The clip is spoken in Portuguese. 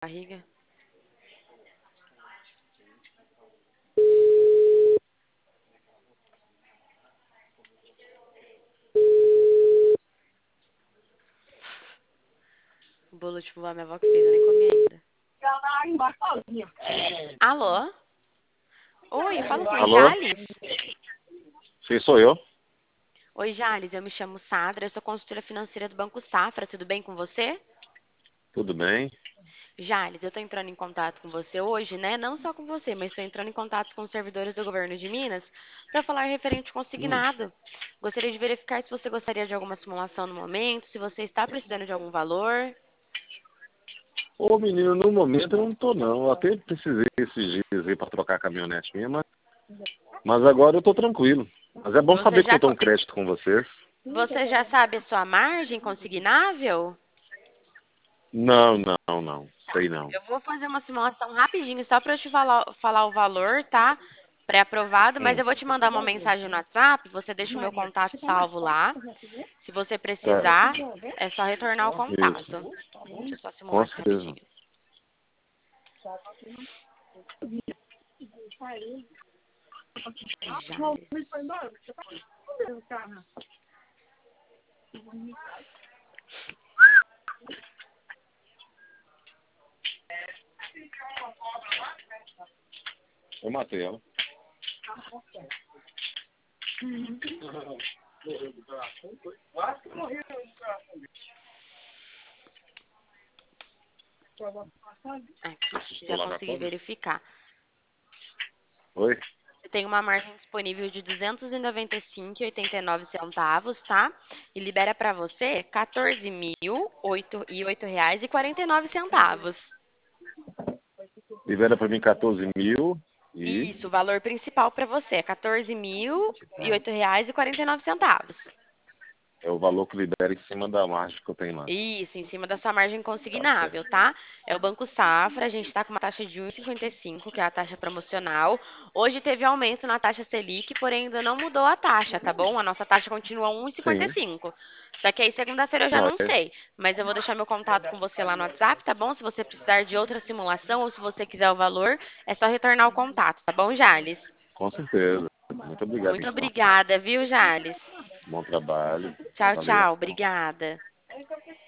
Barriga. O bolo tipo a minha avó que fez, eu nem comi ainda. Alô? Oi, fala com a Alô? Jales? Sim, sou eu. Oi, Jales, eu me chamo Sadra, eu sou consultora financeira do Banco Safra, tudo bem com você? Tudo bem? Jales, eu estou entrando em contato com você hoje, né? Não só com você, mas estou entrando em contato com os servidores do governo de Minas para falar referente consignado. Gostaria de verificar se você gostaria de alguma simulação no momento, se você está precisando de algum valor. Ô, menino, no momento eu não tô, não. Eu até precisei esses dias aí pra trocar a caminhonete minha, mas agora eu tô tranquilo. Mas é bom Você saber que já, eu tô um crédito com vocês. você já sabe a sua margem consignável? Não, não, não. Sei não. Eu vou fazer uma simulação rapidinho só para eu te falar o valor, tá? Pré-aprovado, mas Hum, eu vou te mandar uma mensagem no WhatsApp, você deixa o meu contato salvo lá. Se você precisar, tá. é só retornar o contato. Isso. Deixa eu só simular Com aqui certeza. rapidinho. Jales. Eu matei ela. Aqui, Assustou já lá da consegui cobra? verificar. Oi? Você tem uma margem disponível de R$ 295,89, tá? E libera para você R$ 14.008,49. Libera pra mim 14 mil e... Isso, o valor principal para você é R$ 14.008,49. É o valor que libera em cima da margem que eu tenho lá. Isso, em cima da sua margem Tá consignável, certo. tá? É o Banco Safra, a gente está com uma taxa de 1,55, que é a taxa promocional. Hoje teve aumento na taxa Selic, porém ainda não mudou a taxa, tá bom? A nossa taxa continua Sim. 1,55. Só que aí segunda-feira eu já Não, não sei, mas eu vou deixar meu contato com você lá no WhatsApp, tá bom? Se você precisar de outra simulação ou se você quiser o valor, é só retornar o contato, tá bom, Jales? com certeza. Muito obrigado, Muito então. obrigada, viu, Jales? Bom trabalho. Tchau, Valeu. tchau. Obrigada.